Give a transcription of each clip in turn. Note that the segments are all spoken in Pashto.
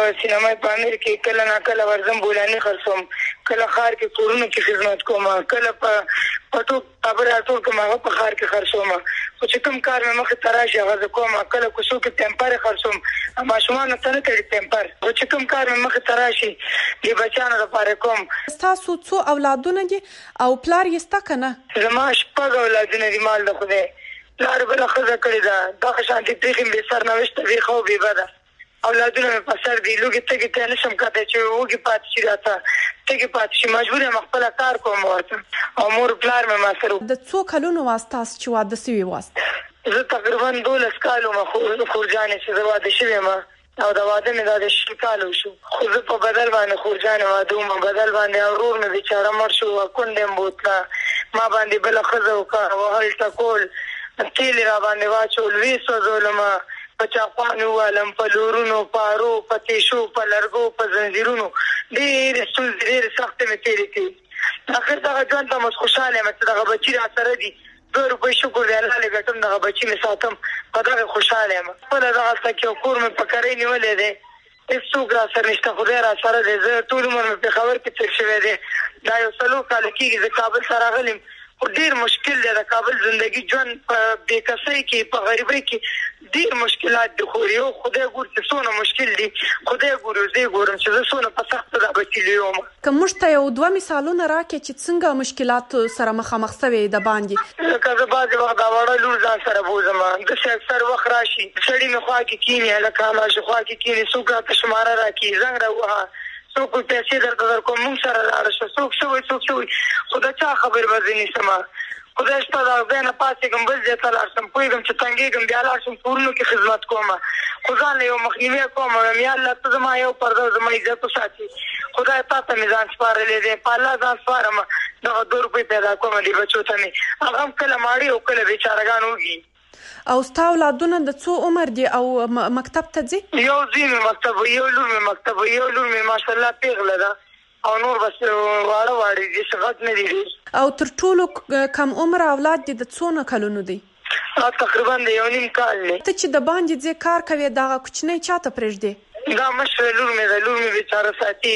سینما پامیر کې کله نه کله ورځم بولاني خرڅوم، کله ښار کې کورونو کې خدمت کوم، کله په پټو خبره ټول کوم هغه په ښار کې خرڅوم. خو چې کوم کار مې مخې ته راشي هغه زه کوم. کله کوڅو کې ټمپر خرڅوم، ماشومانو ته نه کوي ټمپر. خو چې کوم کار مې مخې ته راشي د بچیانو لپاره کوم. ستاسو څو اولادونه دي او پلار یې سته که نه؟ زما 6 اولادونه دي، مال د خدای. پلار بله ښځه کړې ده، دغه شانتې پېښې مې بې سرنوشته بېخه او بېبده. اولادونه مې په سر دي، لوږې تږې ته نشم کتی چې وږي پاتې شي راته، تږې پاتې شي. مجبور یم خپله کار کوم ورته، او مور پلار مې ما سره. د څو کلونو واست تاسو چې واده سوي واست؟ زه تقریبا 12 کال وم خورجانې چې زه واده شوې یم، او د واده مې دا د 6 کال وشو. خو زه په بدل باندې خورجانې واده وم، بدل باندې ورور مې بېچاره مړ شو، کونډه مې بوتله، ما باندې بله ښځه وکړه، وهل ټکول، تیل را باندې واچول، ویې سوځولم، په چاقوانو ووالم، په لورونو، په ارو، په تیشو، په لرګو، په زنځیرونو، ډېرې ستونزې ډېرې سختې مې تېرې کړې. اخر دغه ژوند ته اوس خوشحاله یم چې دغه بچي را سره دي. 2 روپۍ شکر دی الله لې ګټم، دغه بچي مې ساتم، په دغه خوشحاله یم. خپله دغلته کې یو کور مې په کرۍ نیولی دی، هېڅوک را سره نشته، خدای را سره دی. زه ټول عمر مې پېښور کې تېر شوی دی، دا یو 4 کاله کېږي زه کابل ته راغلی یم. خو ډېر مشکل دی د کابل زندګي ژوند، په بېکسۍ کې، په غریبۍ کې ډېر مشکلات دي. خو یو خدای ګوري چې څونه مشکل دي، خدای ګوري، زه ګورم چې زه څونه په سخته دا بچي لوی وم. که موږ ته 1-2 مثالونه راکړې چې څنګه مشکلاتو سره مخامخ سوې د باندې؟ لکه زه بعضې وخت دا وړه لور ځان سره بوځم، داسې اکثر وخت راشي سړي مې خوا کې کښېني، هلکه هماغسې خوا کې کښېني، څوک راته شماره راکړي، زنګ راووهه، څوک پیسې درته درکوم، موږ سره لاړه شه، څوک څه وایي څوک څه وایي. خو د چا خبرې به زه نیسم. خدای شته د ځای نه پاڅېږم، بل ځای ته لاړ شم، پوهېږم چې تنګېږم، بیا لاړ شم کورونو کې خدمت کوم. خو ځان له یو مخنیوی کوم، یا الله ته زما یو پرده زما عزت وساتي. خدای تا ته مې ځان سپارلی دی، په الله ځان سپارم. دغه 2 روپۍ پیدا کوم دې بچو ته مې، هغه هم کله ماړي او کله بېچارهګان وږي. او ستا اولادونه د څو عمر دي او مکتب ته ځي؟ یو زوی مې مکتب وي، یو لور مې مکتب وي، یو لور مې ماشاءالله پېغله ده، او نور بس واړه دي چې غټ نه دي. او تر ټولو کم عمر اولاد دي د څونه کلونو دی؟ تقریبا د 1.5 کال دی. ته چې د باندې ځې کار کوې دغه کوچنی چاته پرېږدې؟ دا مشره لور مې ده، لور مې بېچاره ساتي،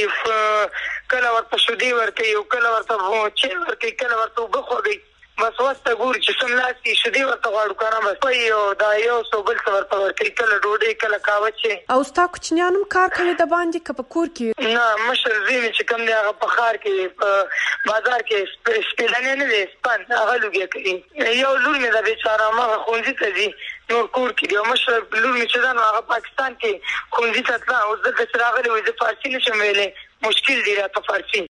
کله ورته شیدې ورکوي او کله ورته چای ورکوي، کله ورته اوبه خوږوي. بس وسته ګوري چې سملاسي شیدې ورته غواړو که نه، بس پی او دا یو څو بل څه ورته ورکوي، کله ډوډۍ کله قهوه چای. او ستا کوچنیان هم کار کوي د باندې که په کور کې؟ نه، مشر زوی مې چې کوم دی هغه په ښار کې په بازار کې سپېلنی نه دی، سپند، هغه لوګیا کوي. یو لور مې ده بېچاره هماغه ښوونځي ته ځي، نور کور کې دی. او مشره لور مې چې ده نو هغه پاکستان کې ښوونځي ته تله، اوس دلته چې راغلی وایي زه فارسي نشم ویلی، مشکل دی راته فارسي.